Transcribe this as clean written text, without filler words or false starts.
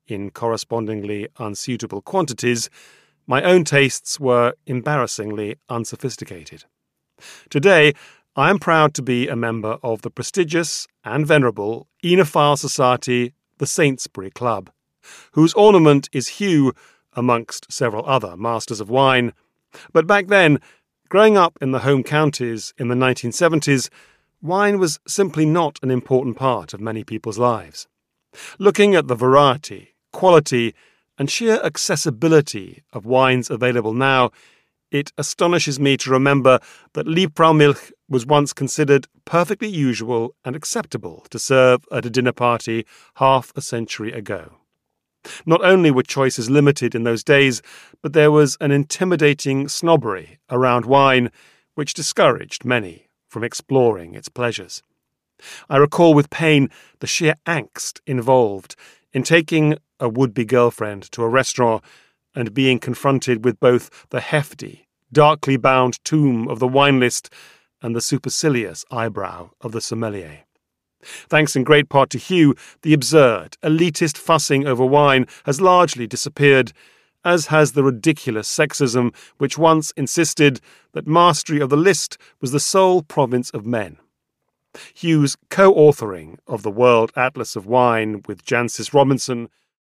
in correspondingly unsuitable quantities, my own tastes were embarrassingly unsophisticated. Today, I am proud to be a member of the prestigious and venerable Oenophile Society, the Saintsbury Club, whose ornament is Hugh amongst several other masters of wine. But back then, growing up in the home counties in the 1970s, wine was simply not an important part of many people's lives. Looking at the variety, quality, and sheer accessibility of wines available now, it astonishes me to remember that Liebfraumilch was once considered perfectly usual and acceptable to serve at a dinner party half a century ago. Not only were choices limited in those days, but there was an intimidating snobbery around wine which discouraged many from exploring its pleasures. I recall with pain the sheer angst involved in taking a would-be girlfriend to a restaurant and being confronted with both the hefty, darkly bound tome of the wine list and the supercilious eyebrow of the sommelier. Thanks in great part to Hugh, the absurd, elitist fussing over wine has largely disappeared, as has the ridiculous sexism which once insisted that mastery of the list was the sole province of men. Hugh's co-authoring of the World Atlas of Wine with Jancis Robinson